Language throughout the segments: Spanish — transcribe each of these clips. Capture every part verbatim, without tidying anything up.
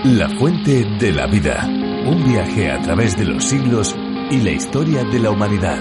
La Fuente de la Vida. Un viaje a través de los siglos y la historia de la humanidad.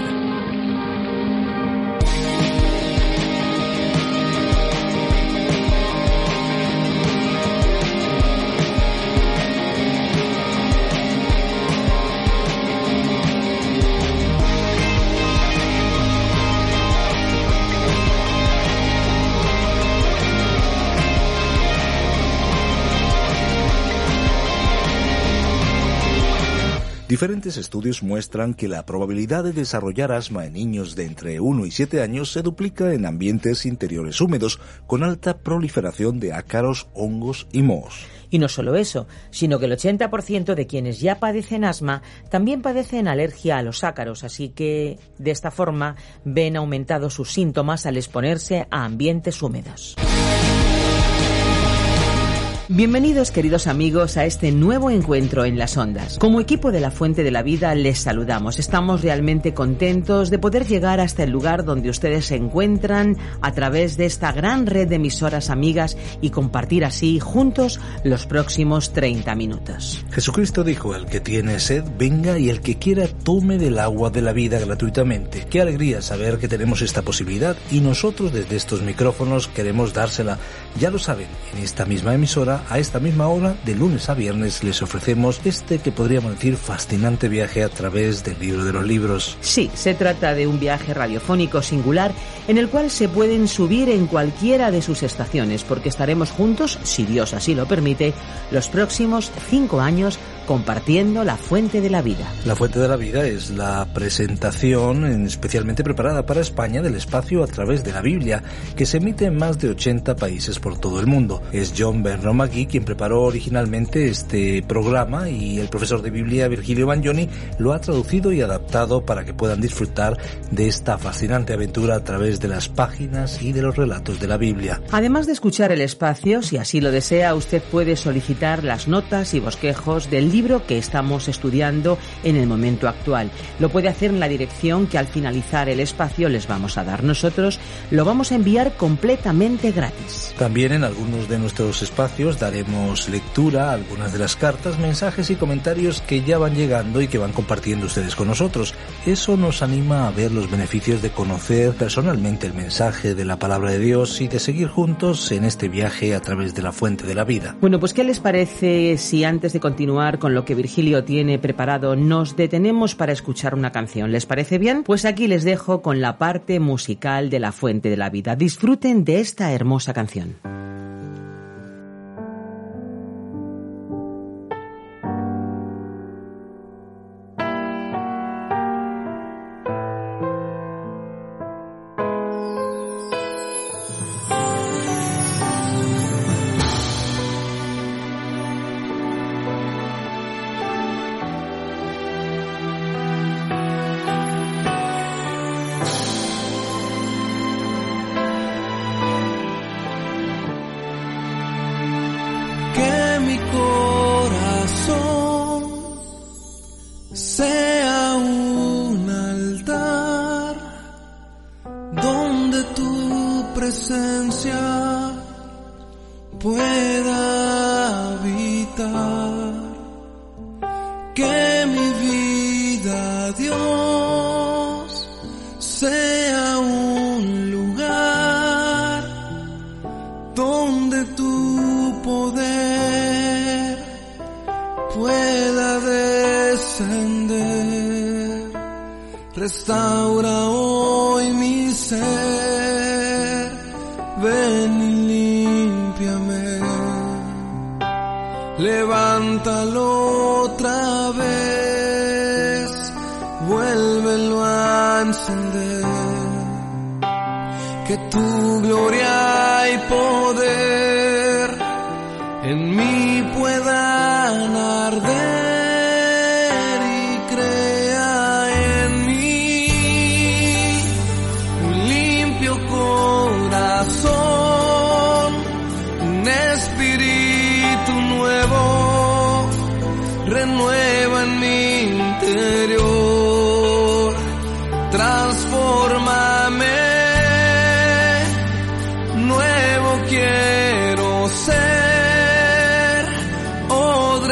Diferentes estudios muestran que la probabilidad de desarrollar asma en niños de entre uno y siete años se duplica en ambientes interiores húmedos, con alta proliferación de ácaros, hongos y mohos. Y no solo eso, sino que el ochenta por ciento de quienes ya padecen asma también padecen alergia a los ácaros, así que de esta forma ven aumentados sus síntomas al exponerse a ambientes húmedos. Bienvenidos, queridos amigos, a este nuevo encuentro en las ondas. Como equipo de La Fuente de la Vida les saludamos. Estamos realmente contentos de poder llegar hasta el lugar donde ustedes se encuentran a través de esta gran red de emisoras amigas y compartir así juntos los próximos treinta minutos. Jesucristo dijo: el que tiene sed, venga, y el que quiera tome del agua de la vida gratuitamente. Qué alegría saber que tenemos esta posibilidad y nosotros desde estos micrófonos queremos dársela. Ya lo saben, en esta misma emisora, a esta misma hora, de lunes a viernes, les ofrecemos este que podríamos decir fascinante viaje a través del libro de los libros. Sí, se trata de un viaje radiofónico singular en el cual se pueden subir en cualquiera de sus estaciones, porque estaremos juntos, si Dios así lo permite, los próximos cinco años compartiendo La Fuente de la Vida. La Fuente de la Vida es la presentación especialmente preparada para España del espacio a través de la Biblia, que se emite en más de ochenta países por todo el mundo. Es John Vernon McGee quien preparó originalmente este programa y el profesor de Biblia Virgilio Bagnoni lo ha traducido y adaptado para que puedan disfrutar de esta fascinante aventura a través de las páginas y de los relatos de la Biblia. Además de escuchar el espacio, si así lo desea, usted puede solicitar las notas y bosquejos del libro que estamos estudiando en el momento actual. Lo puede hacer en la dirección que al finalizar el espacio les vamos a dar. Nosotros lo vamos a enviar completamente gratis. También en algunos de nuestros espacios daremos lectura a algunas de las cartas, mensajes y comentarios que ya van llegando y que van compartiendo ustedes con nosotros. Eso nos anima a ver los beneficios de conocer personalmente el mensaje de la palabra de Dios y de seguir juntos en este viaje a través de la Fuente de la Vida. Bueno, pues ¿qué les parece si antes de continuar con lo que Virgilio tiene preparado nos detenemos para escuchar una canción? ¿Les parece bien? Pues aquí les dejo con la parte musical de La Fuente de la Vida. Disfruten de esta hermosa canción. Restaura hoy mi ser, ven y límpiame, levántalo otra vez, vuélvelo a encender, que tu gloria y poder en mí puedan arder. Renueva en mi interior, transfórmame, nuevo quiero ser, oh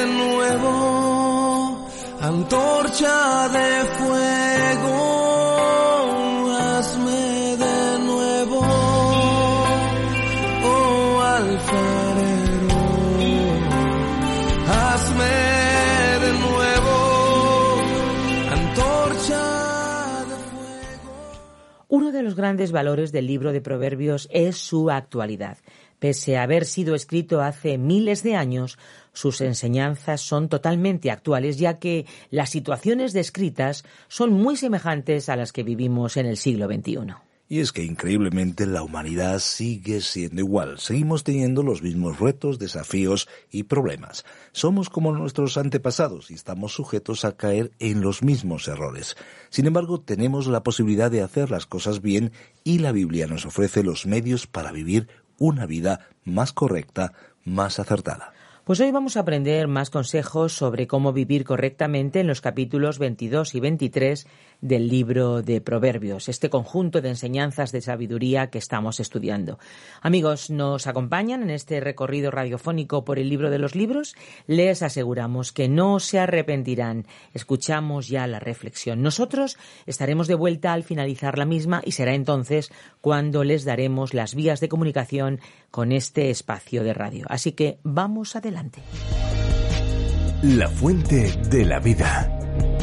de nuevo, antorcha de fuego, hazme de nuevo, oh alfarero, hazme de nuevo, antorcha de fuego. Uno de los grandes valores del libro de Proverbios es su actualidad. Pese a haber sido escrito hace miles de años, sus enseñanzas son totalmente actuales, ya que las situaciones descritas son muy semejantes a las que vivimos en el siglo veintiuno. Y es que increíblemente la humanidad sigue siendo igual. Seguimos teniendo los mismos retos, desafíos y problemas. Somos como nuestros antepasados y estamos sujetos a caer en los mismos errores. Sin embargo, tenemos la posibilidad de hacer las cosas bien y la Biblia nos ofrece los medios para vivir una vida más correcta, más acertada. Pues hoy vamos a aprender más consejos sobre cómo vivir correctamente en los capítulos veintidós y veintitrés del libro de Proverbios, este conjunto de enseñanzas de sabiduría que estamos estudiando. Amigos, ¿nos acompañan en este recorrido radiofónico por el libro de los libros? Les aseguramos que no se arrepentirán. Escuchamos ya la reflexión. Nosotros estaremos de vuelta al finalizar la misma y será entonces cuando les daremos las vías de comunicación con este espacio de radio. Así que vamos adelante. La fuente de la vida.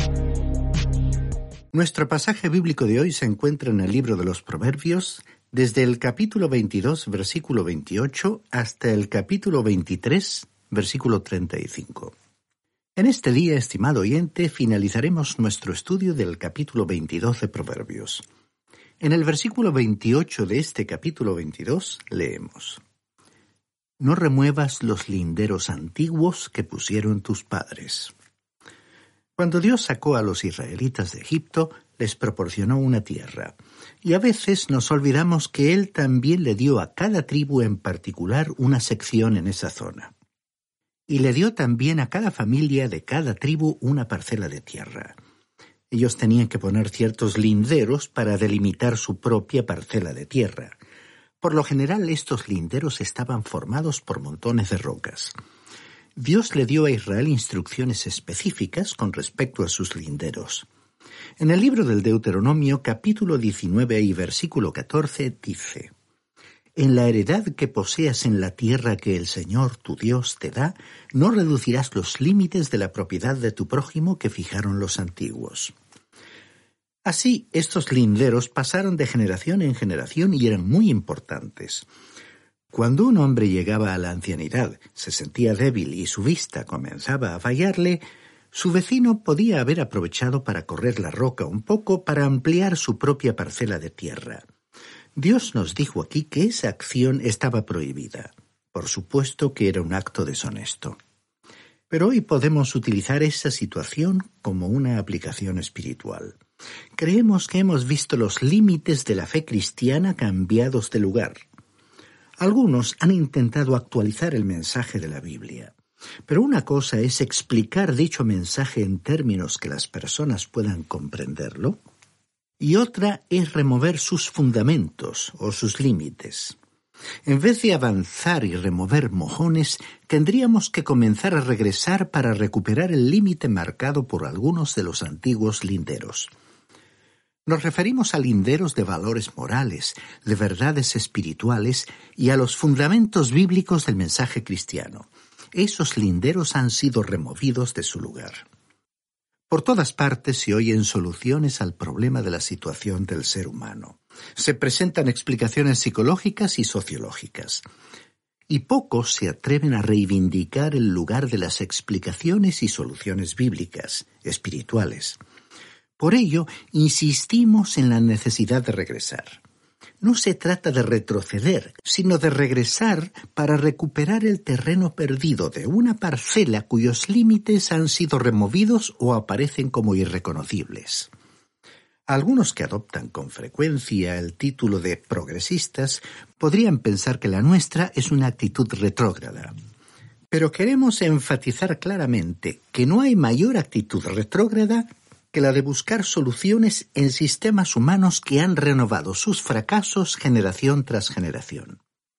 Nuestro pasaje bíblico de hoy se encuentra en el libro de los Proverbios, desde el capítulo veintidós, versículo veintiocho, hasta el capítulo veintitrés, versículo treinta y cinco. En este día, estimado oyente, finalizaremos nuestro estudio del capítulo veintidós de Proverbios. En el versículo veintiocho de este capítulo veintidós leemos: No remuevas los linderos antiguos que pusieron tus padres. Cuando Dios sacó a los israelitas de Egipto, les proporcionó una tierra. Y a veces nos olvidamos que Él también le dio a cada tribu en particular una sección en esa zona. Y le dio también a cada familia de cada tribu una parcela de tierra. Ellos tenían que poner ciertos linderos para delimitar su propia parcela de tierra. Por lo general, estos linderos estaban formados por montones de rocas. Dios le dio a Israel instrucciones específicas con respecto a sus linderos. En el libro del Deuteronomio, capítulo diecinueve y versículo catorce, dice: En la heredad que poseas en la tierra que el Señor tu Dios te da, no reducirás los límites de la propiedad de tu prójimo que fijaron los antiguos. Así, estos linderos pasaron de generación en generación y eran muy importantes. Cuando un hombre llegaba a la ancianidad, se sentía débil y su vista comenzaba a fallarle, su vecino podía haber aprovechado para correr la roca un poco para ampliar su propia parcela de tierra. Dios nos dijo aquí que esa acción estaba prohibida. Por supuesto que era un acto deshonesto. Pero hoy podemos utilizar esa situación como una aplicación espiritual. Creemos que hemos visto los límites de la fe cristiana cambiados de lugar. Algunos han intentado actualizar el mensaje de la Biblia, pero una cosa es explicar dicho mensaje en términos que las personas puedan comprenderlo, y otra es remover sus fundamentos o sus límites. En vez de avanzar y remover mojones, tendríamos que comenzar a regresar para recuperar el límite marcado por algunos de los antiguos linderos. Nos referimos a linderos de valores morales, de verdades espirituales y a los fundamentos bíblicos del mensaje cristiano. Esos linderos han sido removidos de su lugar. Por todas partes se oyen soluciones al problema de la situación del ser humano. Se presentan explicaciones psicológicas y sociológicas. Y pocos se atreven a reivindicar el lugar de las explicaciones y soluciones bíblicas, espirituales. Por ello, insistimos en la necesidad de regresar. No se trata de retroceder, sino de regresar para recuperar el terreno perdido de una parcela cuyos límites han sido removidos o aparecen como irreconocibles. Algunos que adoptan con frecuencia el título de progresistas podrían pensar que la nuestra es una actitud retrógrada. Pero queremos enfatizar claramente que no hay mayor actitud retrógrada que la de buscar soluciones en sistemas humanos que han renovado sus fracasos generación tras generación.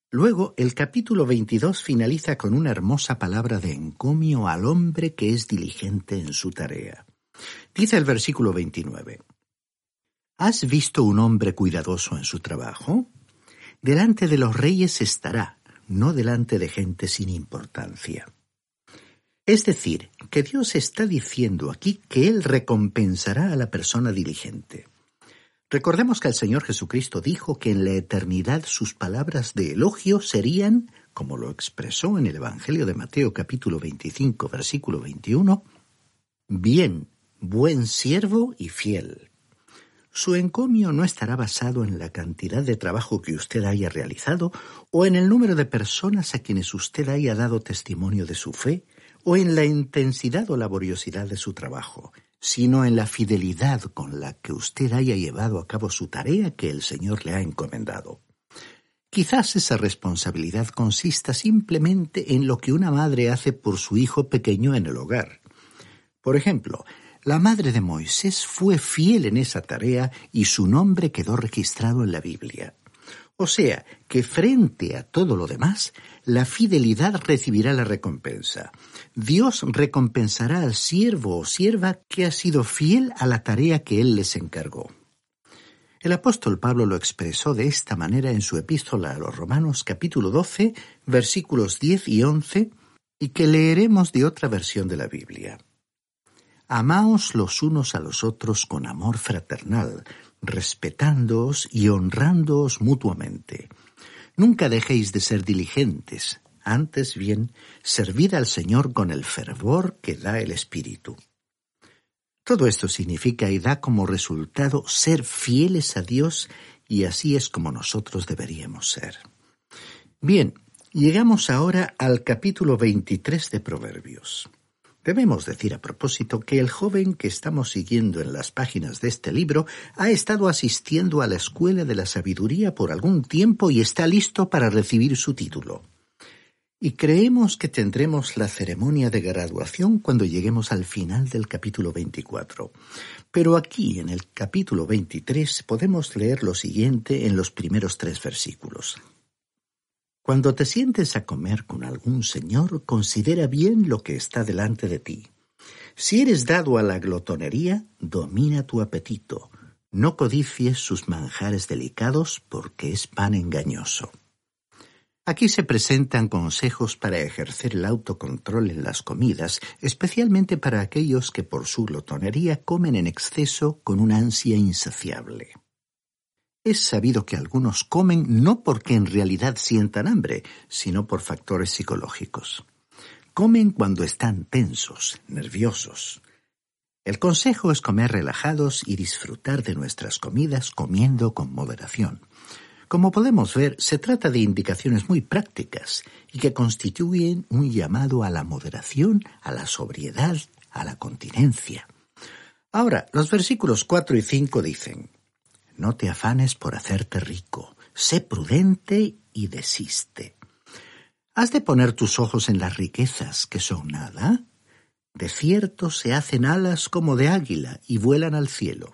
Luego, el capítulo veintidós finaliza con una hermosa palabra de encomio al hombre que es diligente en su tarea. Dice el versículo veintinueve: ¿Has visto un hombre cuidadoso en su trabajo? Delante de los reyes estará, no delante de gente sin importancia. Es decir, que Dios está diciendo aquí que Él recompensará a la persona diligente. Recordemos que el Señor Jesucristo dijo que en la eternidad sus palabras de elogio serían, como lo expresó en el Evangelio de Mateo capítulo veinticinco, versículo veintiuno, bien, buen siervo y fiel. Su encomio no estará basado en la cantidad de trabajo que usted haya realizado o en el número de personas a quienes usted haya dado testimonio de su fe o en la intensidad o laboriosidad de su trabajo, sino en la fidelidad con la que usted haya llevado a cabo su tarea que el Señor le ha encomendado. Quizás esa responsabilidad consista simplemente en lo que una madre hace por su hijo pequeño en el hogar. Por ejemplo, la madre de Moisés fue fiel en esa tarea y su nombre quedó registrado en la Biblia. O sea, que frente a todo lo demás, la fidelidad recibirá la recompensa. Dios recompensará al siervo o sierva que ha sido fiel a la tarea que Él les encargó. El apóstol Pablo lo expresó de esta manera en su epístola a los Romanos capítulo doce, versículos diez y once, y que leeremos de otra versión de la Biblia. Amaos los unos a los otros con amor fraternal, respetándoos y honrándoos mutuamente. Nunca dejéis de ser diligentes, antes bien, servid al Señor con el fervor que da el Espíritu. Todo esto significa y da como resultado ser fieles a Dios, y así es como nosotros deberíamos ser. Bien, llegamos ahora al capítulo veintitrés de Proverbios. Debemos decir a propósito que el joven que estamos siguiendo en las páginas de este libro ha estado asistiendo a la Escuela de la Sabiduría por algún tiempo y está listo para recibir su título. Y creemos que tendremos la ceremonia de graduación cuando lleguemos al final del capítulo veinticuatro. Pero aquí, en el capítulo veintitrés, podemos leer lo siguiente en los primeros tres versículos. Cuando te sientes a comer con algún señor, considera bien lo que está delante de ti. Si eres dado a la glotonería, domina tu apetito. No codicies sus manjares delicados, porque es pan engañoso. Aquí se presentan consejos para ejercer el autocontrol en las comidas, especialmente para aquellos que por su glotonería comen en exceso con una ansia insaciable. Es sabido que algunos comen no porque en realidad sientan hambre, sino por factores psicológicos. Comen cuando están tensos, nerviosos. El consejo es comer relajados y disfrutar de nuestras comidas comiendo con moderación. Como podemos ver, se trata de indicaciones muy prácticas y que constituyen un llamado a la moderación, a la sobriedad, a la continencia. Ahora, los versículos cuatro y cinco dicen: no te afanes por hacerte rico, sé prudente y desiste. ¿Has de poner tus ojos en las riquezas, que son nada? De cierto se hacen alas como de águila y vuelan al cielo.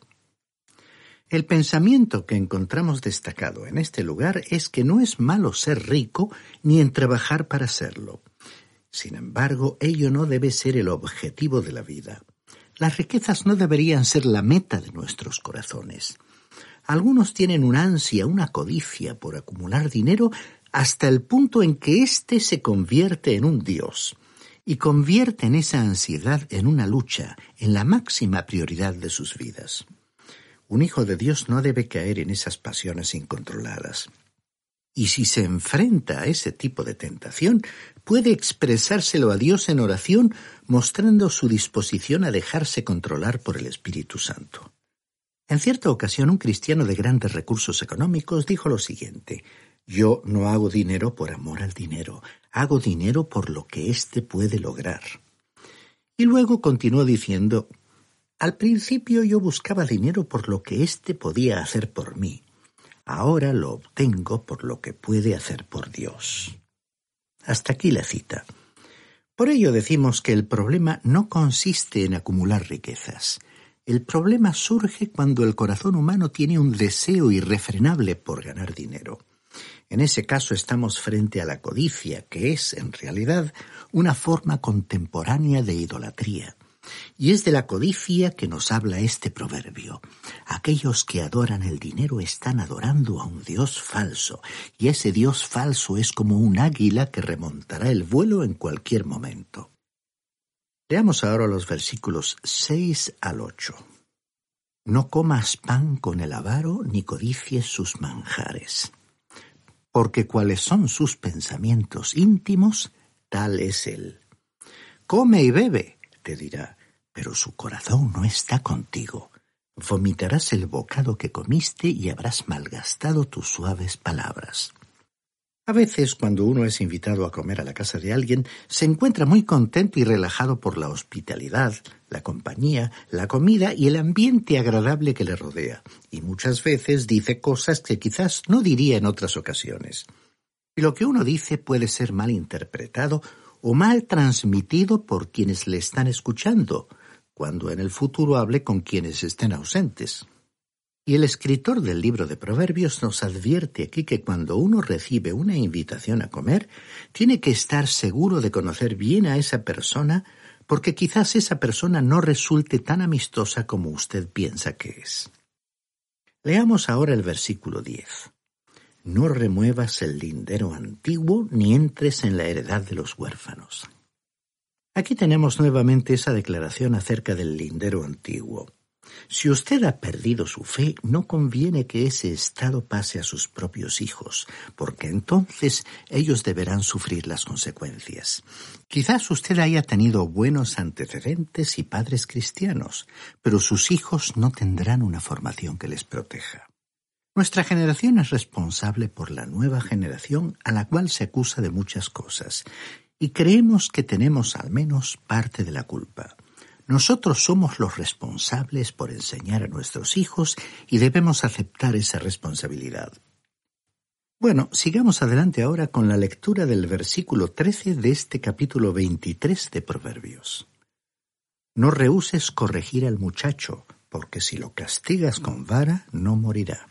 El pensamiento que encontramos destacado en este lugar es que no es malo ser rico ni en trabajar para serlo. Sin embargo, ello no debe ser el objetivo de la vida. Las riquezas no deberían ser la meta de nuestros corazones. Algunos tienen una ansia, una codicia por acumular dinero hasta el punto en que éste se convierte en un dios y convierten esa ansiedad en una lucha, en la máxima prioridad de sus vidas. Un hijo de Dios no debe caer en esas pasiones incontroladas. Y si se enfrenta a ese tipo de tentación, puede expresárselo a Dios en oración, mostrando su disposición a dejarse controlar por el Espíritu Santo. En cierta ocasión, un cristiano de grandes recursos económicos dijo lo siguiente: yo no hago dinero por amor al dinero, hago dinero por lo que éste puede lograr. Y luego continuó diciendo: al principio yo buscaba dinero por lo que éste podía hacer por mí. Ahora lo obtengo por lo que puede hacer por Dios. Hasta aquí la cita. Por ello decimos que el problema no consiste en acumular riquezas. El problema surge cuando el corazón humano tiene un deseo irrefrenable por ganar dinero. En ese caso estamos frente a la codicia, que es, en realidad, una forma contemporánea de idolatría. Y es de la codicia que nos habla este proverbio. Aquellos que adoran el dinero están adorando a un Dios falso, y ese Dios falso es como un águila que remontará el vuelo en cualquier momento. Leamos ahora los versículos seis al ocho. No comas pan con el avaro, ni codicies sus manjares. Porque cuáles son sus pensamientos íntimos, tal es él. Come y bebe, te dirá, pero su corazón no está contigo. Vomitarás el bocado que comiste y habrás malgastado tus suaves palabras. A veces, cuando uno es invitado a comer a la casa de alguien, se encuentra muy contento y relajado por la hospitalidad, la compañía, la comida y el ambiente agradable que le rodea, y muchas veces dice cosas que quizás no diría en otras ocasiones. Y lo que uno dice puede ser mal interpretado o mal transmitido por quienes le están escuchando, cuando en el futuro hable con quienes estén ausentes. Y el escritor del libro de Proverbios nos advierte aquí que cuando uno recibe una invitación a comer, tiene que estar seguro de conocer bien a esa persona, porque quizás esa persona no resulte tan amistosa como usted piensa que es. Leamos ahora el versículo diez. No remuevas el lindero antiguo, ni entres en la heredad de los huérfanos. Aquí tenemos nuevamente esa declaración acerca del lindero antiguo. Si usted ha perdido su fe, no conviene que ese estado pase a sus propios hijos, porque entonces ellos deberán sufrir las consecuencias. Quizás usted haya tenido buenos antecedentes y padres cristianos, pero sus hijos no tendrán una formación que les proteja. Nuestra generación es responsable por la nueva generación a la cual se acusa de muchas cosas, y creemos que tenemos al menos parte de la culpa. Nosotros somos los responsables por enseñar a nuestros hijos y debemos aceptar esa responsabilidad. Bueno, sigamos adelante ahora con la lectura del versículo trece de este capítulo veintitrés de Proverbios. No rehúses corregir al muchacho, porque si lo castigas con vara, no morirá.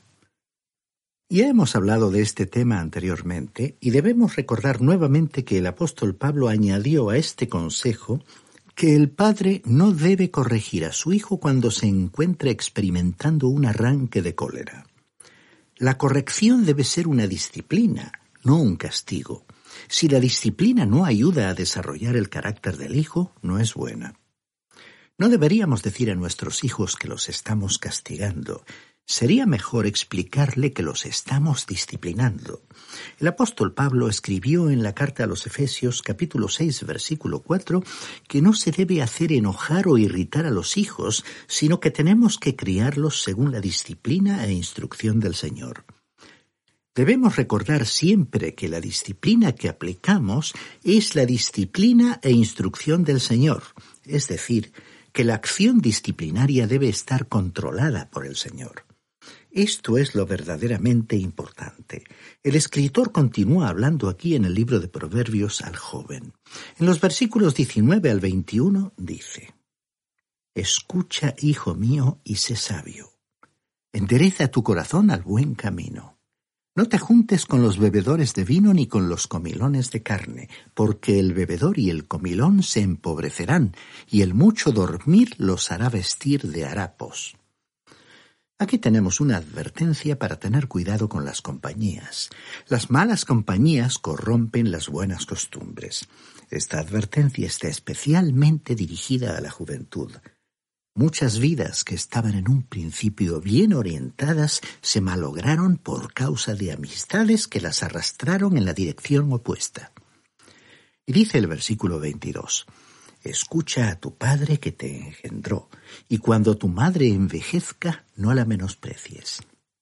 Ya hemos hablado de este tema anteriormente y debemos recordar nuevamente que el apóstol Pablo añadió a este consejo que el padre no debe corregir a su hijo cuando se encuentra experimentando un arranque de cólera. La corrección debe ser una disciplina, no un castigo. Si la disciplina no ayuda a desarrollar el carácter del hijo, no es buena. No deberíamos decir a nuestros hijos que los estamos castigando. Sería mejor explicarle que los estamos disciplinando. El apóstol Pablo escribió en la carta a los Efesios capítulo seis versículo cuatro que no se debe hacer enojar o irritar a los hijos, sino que tenemos que criarlos según la disciplina e instrucción del Señor. Debemos recordar siempre que la disciplina que aplicamos es la disciplina e instrucción del Señor, es decir, que la acción disciplinaria debe estar controlada por el Señor. Esto es lo verdaderamente importante. El escritor continúa hablando aquí en el libro de Proverbios al joven. En los versículos diecinueve al veintiuno dice: Escucha, hijo mío, y sé sabio. Endereza tu corazón al buen camino. No te juntes con los bebedores de vino ni con los comilones de carne, porque el bebedor y el comilón se empobrecerán, y el mucho dormir los hará vestir de harapos. Aquí tenemos una advertencia para tener cuidado con las compañías. Las malas compañías corrompen las buenas costumbres. Esta advertencia está especialmente dirigida a la juventud. Muchas vidas que estaban en un principio bien orientadas se malograron por causa de amistades que las arrastraron en la dirección opuesta. Y dice el versículo veintidós: Escucha a tu padre que te engendró, y cuando tu madre envejezca, no la menosprecies.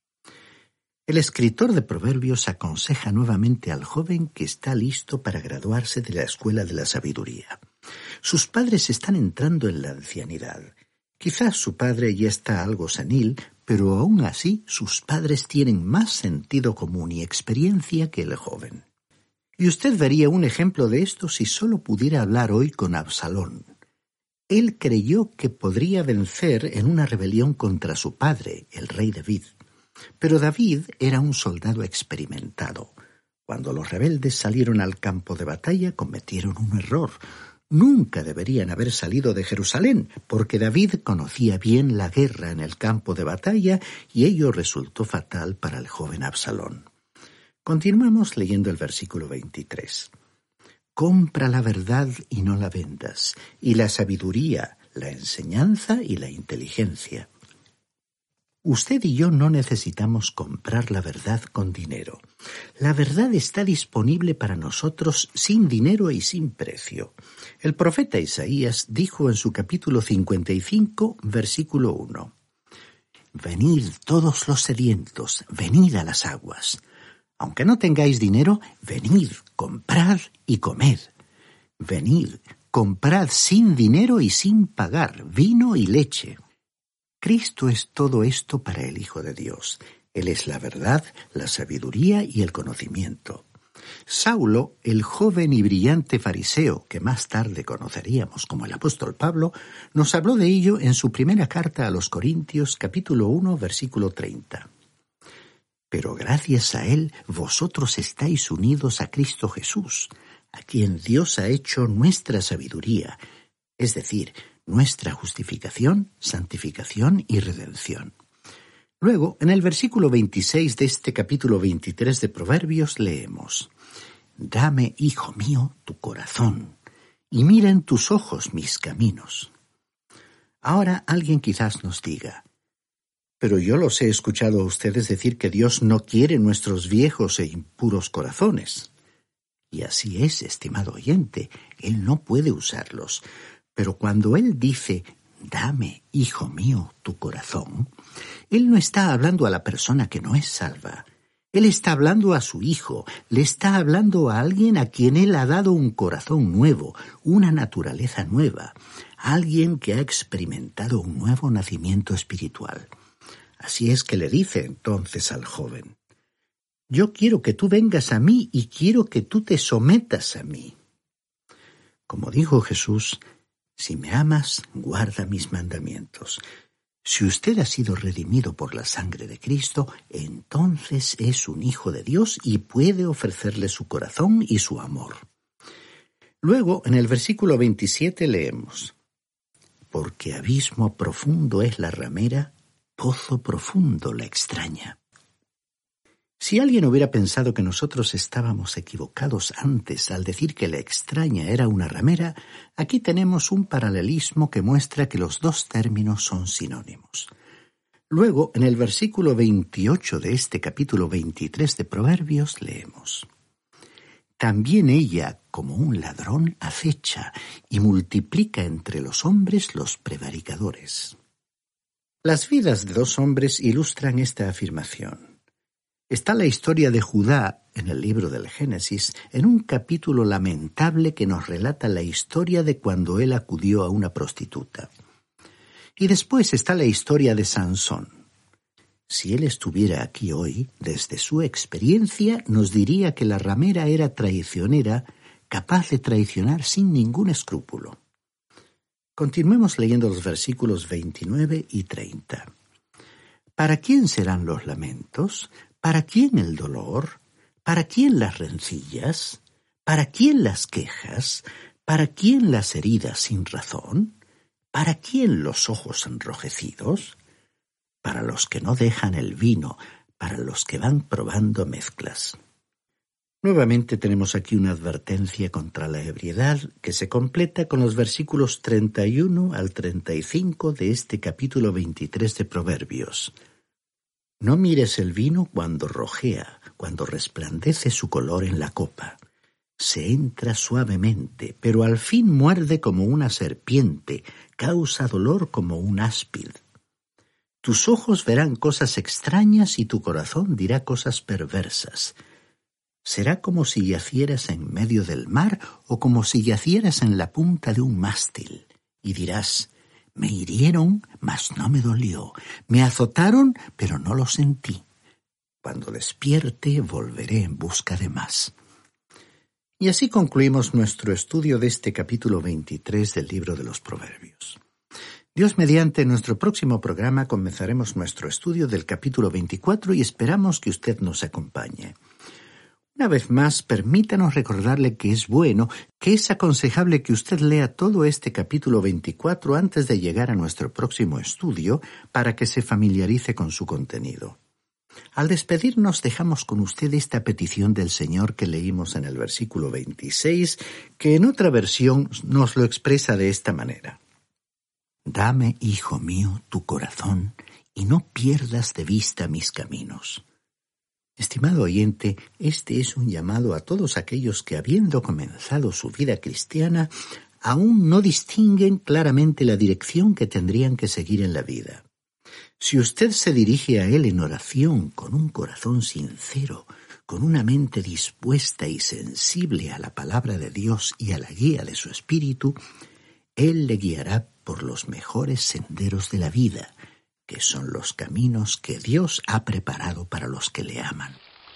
El escritor de Proverbios aconseja nuevamente al joven que está listo para graduarse de la escuela de la sabiduría. Sus padres están entrando en la ancianidad. Quizás su padre ya está algo senil, pero aún así sus padres tienen más sentido común y experiencia que el joven. Y usted vería un ejemplo de esto si solo pudiera hablar hoy con Absalón. Él creyó que podría vencer en una rebelión contra su padre, el rey David. Pero David era un soldado experimentado. Cuando los rebeldes salieron al campo de batalla, cometieron un error. Nunca deberían haber salido de Jerusalén, porque David conocía bien la guerra en el campo de batalla y ello resultó fatal para el joven Absalón. Continuamos leyendo el versículo veintitrés. Compra la verdad y no la vendas, y la sabiduría, la enseñanza y la inteligencia. Usted y yo no necesitamos comprar la verdad con dinero. La verdad está disponible para nosotros sin dinero y sin precio. El profeta Isaías dijo en su capítulo cincuenta y cinco, versículo uno. Venid todos los sedientos, venid a las aguas. Aunque no tengáis dinero, venid, comprad y comed. Venid, comprad sin dinero y sin pagar vino y leche. Cristo es todo esto para el Hijo de Dios. Él es la verdad, la sabiduría y el conocimiento. Saulo, el joven y brillante fariseo que más tarde conoceríamos como el apóstol Pablo, nos habló de ello en su primera carta a los Corintios, capítulo uno, versículo treinta. Pero gracias a él vosotros estáis unidos a Cristo Jesús, a quien Dios ha hecho nuestra sabiduría, es decir, nuestra justificación, santificación y redención. Luego, en el versículo veintiséis de este capítulo veintitrés de Proverbios, leemos: Dame, hijo mío, tu corazón, y mira en tus ojos mis caminos. Ahora alguien quizás nos diga: pero yo los he escuchado a ustedes decir que Dios no quiere nuestros viejos e impuros corazones. Y así es, estimado oyente, Él no puede usarlos. Pero cuando Él dice, dame, hijo mío, tu corazón, Él no está hablando a la persona que no es salva. Él está hablando a su hijo, le está hablando a alguien a quien Él ha dado un corazón nuevo, una naturaleza nueva, alguien que ha experimentado un nuevo nacimiento espiritual. Así es que le dice entonces al joven: yo quiero que tú vengas a mí y quiero que tú te sometas a mí. Como dijo Jesús, si me amas, guarda mis mandamientos. Si usted ha sido redimido por la sangre de Cristo, entonces es un hijo de Dios y puede ofrecerle su corazón y su amor. Luego, en el versículo veintisiete leemos: porque abismo profundo es la ramera, pozo profundo la extraña. Si alguien hubiera pensado que nosotros estábamos equivocados antes al decir que la extraña era una ramera, aquí tenemos un paralelismo que muestra que los dos términos son sinónimos. Luego, en el versículo veintiocho de este capítulo veintitrés de Proverbios, leemos: también ella, como un ladrón, acecha y multiplica entre los hombres los prevaricadores. Las vidas de dos hombres ilustran esta afirmación. Está la historia de Judá en el libro del Génesis, en un capítulo lamentable que nos relata la historia de cuando él acudió a una prostituta. Y después está la historia de Sansón. Si él estuviera aquí hoy, desde su experiencia, nos diría que la ramera era traicionera, capaz de traicionar sin ningún escrúpulo. Continuemos leyendo los versículos veintinueve y treinta. ¿Para quién serán los lamentos? ¿Para quién el dolor? ¿Para quién las rencillas? ¿Para quién las quejas? ¿Para quién las heridas sin razón? ¿Para quién los ojos enrojecidos? Para los que no dejan el vino, para los que van probando mezclas. Nuevamente tenemos aquí una advertencia contra la ebriedad que se completa con los versículos treinta y uno al treinta y cinco de este capítulo veintitrés de Proverbios. No mires el vino cuando rojea, cuando resplandece su color en la copa. Se entra suavemente, pero al fin muerde como una serpiente, causa dolor como un áspid. Tus ojos verán cosas extrañas y tu corazón dirá cosas perversas. Será como si yacieras en medio del mar o como si yacieras en la punta de un mástil, y dirás: me hirieron, mas no me dolió. Me azotaron, pero no lo sentí. Cuando despierte, volveré en busca de más. Y así concluimos nuestro estudio de este capítulo veintitrés del libro de los Proverbios. Dios mediante, en nuestro próximo programa comenzaremos nuestro estudio del capítulo veinticuatro y esperamos que usted nos acompañe. Una vez más, permítanos recordarle que es bueno, que es aconsejable que usted lea todo este capítulo veinticuatro antes de llegar a nuestro próximo estudio para que se familiarice con su contenido. Al despedirnos dejamos con usted esta petición del Señor que leímos en el versículo veintiséis, que en otra versión nos lo expresa de esta manera. Dame, hijo mío, tu corazón y no pierdas de vista mis caminos. Estimado oyente, este es un llamado a todos aquellos que, habiendo comenzado su vida cristiana, aún no distinguen claramente la dirección que tendrían que seguir en la vida. Si usted se dirige a Él en oración con un corazón sincero, con una mente dispuesta y sensible a la palabra de Dios y a la guía de su espíritu, Él le guiará por los mejores senderos de la vida, que son los caminos que Dios ha preparado para los que le aman.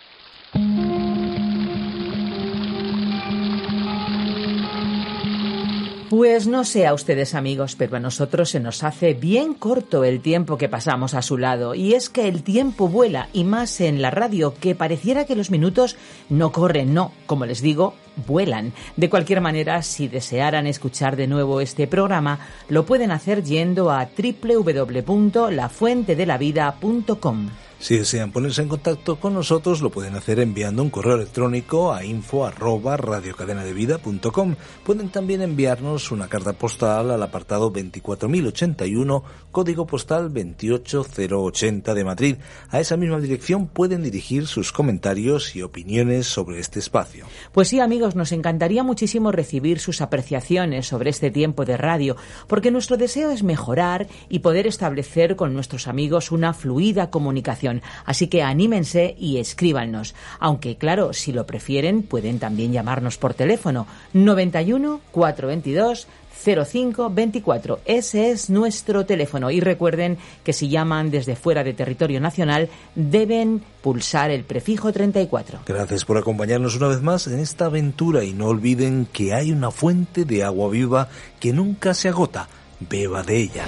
Pues no sé a ustedes, amigos, pero a nosotros se nos hace bien corto el tiempo que pasamos a su lado. Y es que el tiempo vuela, y más en la radio, que pareciera que los minutos no corren, no, como les digo, vuelan. De cualquier manera, si desearan escuchar de nuevo este programa, lo pueden hacer yendo a doble u doble u doble u punto la fuente de la vida punto com. Si desean ponerse en contacto con nosotros, lo pueden hacer enviando un correo electrónico a info arroba radio cadena de vida punto com. Pueden también enviarnos una carta postal al apartado veinticuatro mil ochenta y uno, código postal veintiocho mil ochenta de Madrid. A esa misma dirección pueden dirigir sus comentarios y opiniones sobre este espacio. Pues sí, amigos, nos encantaría muchísimo recibir sus apreciaciones sobre este tiempo de radio, porque nuestro deseo es mejorar y poder establecer con nuestros amigos una fluida comunicación. Así que anímense y escríbanos. Aunque, claro, si lo prefieren, pueden también llamarnos por teléfono noventa y uno, cuatrocientos veintidós, cero cinco veinticuatro. Ese es nuestro teléfono. Y recuerden que si llaman desde fuera de territorio nacional, deben pulsar el prefijo treinta y cuatro. Gracias por acompañarnos una vez más en esta aventura y no olviden que hay una fuente de agua viva que nunca se agota. Beba de ella.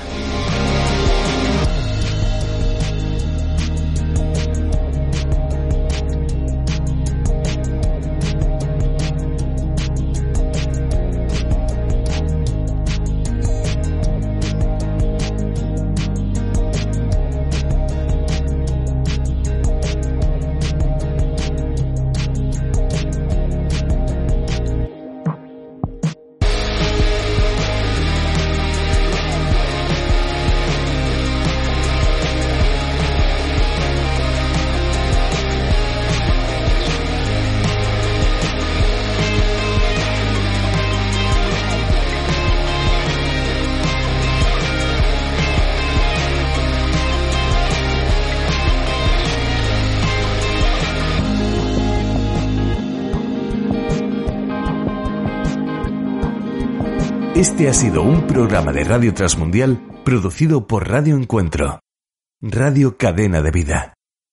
Este ha sido un programa de Radio Transmundial producido por Radio Encuentro, Radio Cadena de Vida.